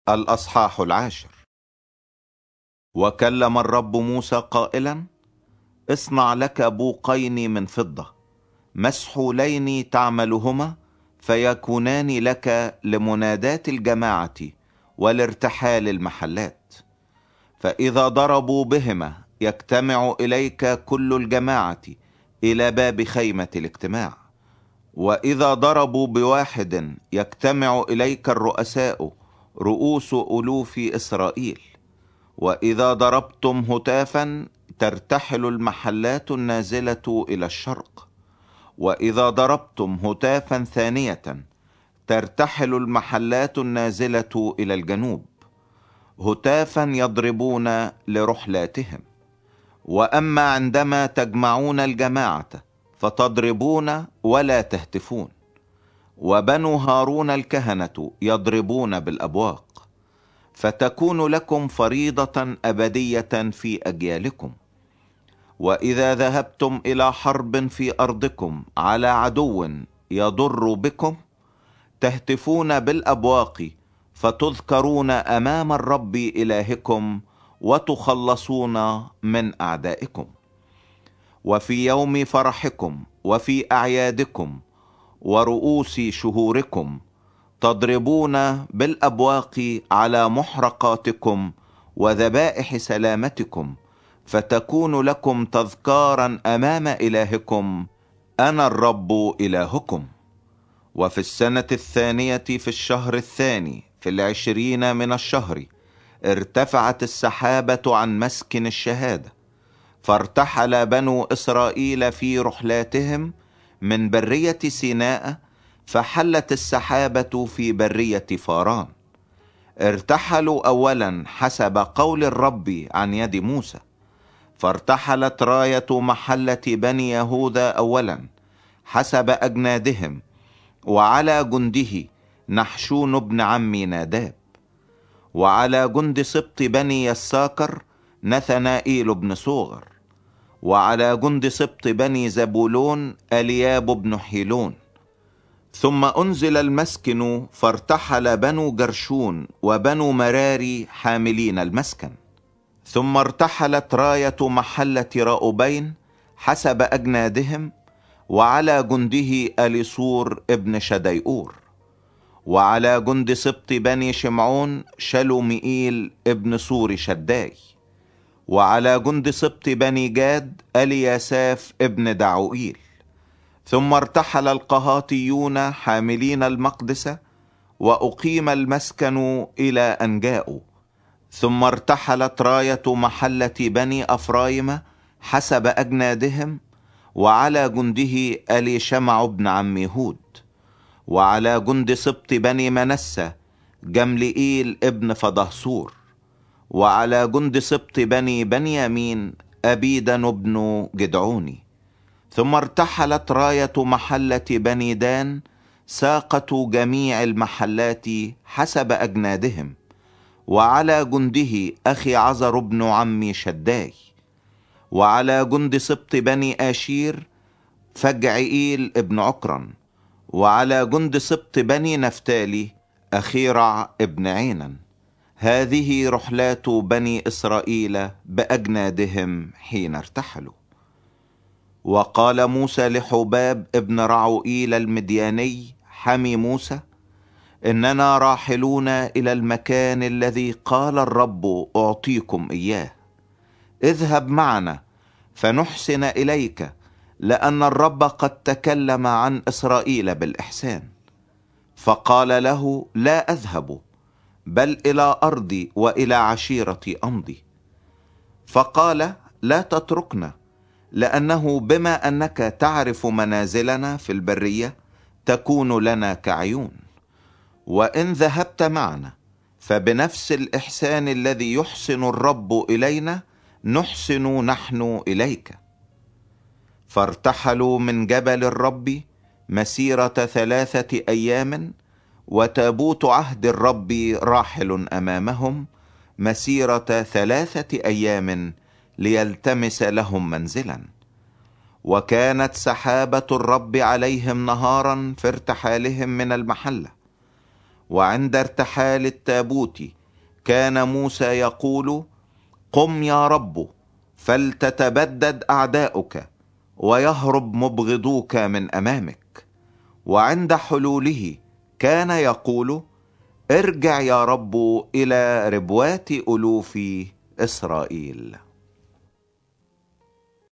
الأصحاح 10. وكلم الرب موسى قائلا: اصنع لك بوقين من فضة مسحولين تعملهما، فيكونان لك لمنادات الجماعة ولارتحال المحلات. فإذا ضربوا بهما يجتمع إليك كل الجماعة إلى باب خيمة الاجتماع. وإذا ضربوا بواحد يجتمع إليك الرؤساء رؤوس ألوف إسرائيل. وإذا ضربتم هتافا ترتحل المحلات النازلة إلى الشرق. وإذا ضربتم هتافا ثانية ترتحل المحلات النازلة إلى الجنوب، هتافا يضربون لرحلاتهم. وأما عندما تجمعون الجماعة فتضربون ولا تهتفون. وبنو هارون الكهنة يضربون بالأبواق، فتكون لكم فريضة أبدية في أجيالكم. وإذا ذهبتم إلى حرب في أرضكم على عدو يضر بكم تهتفون بالأبواق، فتذكرون أمام الرب إلهكم وتخلصون من أعدائكم. وفي يوم فرحكم وفي أعيادكم ورؤوس شهوركم تضربون بالأبواق على محرقاتكم وذبائح سلامتكم، فتكون لكم تذكارا أمام إلهكم. أنا الرب إلهكم. وفي السنة الثانية في الشهر الثاني في 20 من الشهر ارتفعت السحابة عن مسكن الشهادة، فارتحل بنو إسرائيل في رحلاتهم من برية سيناء، فحلت السحابة في برية فاران. ارتحلوا أولا حسب قول الرب عن يد موسى، فارتحلت راية محلة بني يهوذا أولا حسب أجنادهم، وعلى جنده نحشون بن عم ناداب. وعلى جند سبط بني يساكر نثنائيل بن صوغر. وعلى جند سبط بني زبولون الياب بن حيلون. ثم أنزل المسكن، فارتحل بنو جرشون وبنو مراري حاملين المسكن. ثم ارتحلت راية محلة راؤبين حسب أجنادهم، وعلى جنده أليصور ابن شديئور. وعلى جند سبط بني شمعون شلومئيل ابن صور شداي. وعلى جند سبط بني جاد الياساف ابن دعوئيل. ثم ارتحل القهاطيون حاملين المقدسة، وأقيم المسكن إلى أن جاءوا. ثم ارتحلت راية محلة بني أفرايم حسب أجنادهم، وعلى جنده أليشمع بن عم يهود. وعلى جند سبط بني منسى جملئيل ابن فدهصور. وعلى جند سبط بني بنيامين أبيدن بن جدعوني. ثم ارتحلت راية محلة بني دان ساقة جميع المحلات حسب أجنادهم، وعلى جنده أخي عزر بن عمي شداي. وعلى جند سبط بني آشير فجعئيل ابن عكرا. وعلى جند سبط بني نفتالي أخيرع ابن عينا. هذه رحلات بني إسرائيل بأجنادهم حين ارتحلوا. وقال موسى لحباب ابن رعوئيل المدياني حمي موسى: إننا راحلون إلى المكان الذي قال الرب أعطيكم إياه. اذهب معنا فنحسن إليك، لأن الرب قد تكلم عن إسرائيل بالإحسان. فقال له: لا أذهب، بل إلى أرضي وإلى عشيرتي أمضي. فقال: لا تتركنا، لأنه بما أنك تعرف منازلنا في البرية تكون لنا كعيون. وإن ذهبت معنا فبنفس الإحسان الذي يحسن الرب إلينا نحسن نحن إليك. فارتحلوا من جبل الرب مسيرة 3 أيام، وتابوت عهد الرب راحل أمامهم مسيرة 3 أيام ليلتمس لهم منزلا. وكانت سحابة الرب عليهم نهارا في ارتحالهم من المحلة، وعند ارتحال التابوت كان موسى يقول: قم يا رب، فلتتبدد أعداؤك ويهرب مبغضوك من أمامك. وعند حلوله كان يقول: ارجع يا رب إلى ربوات ألوف إسرائيل.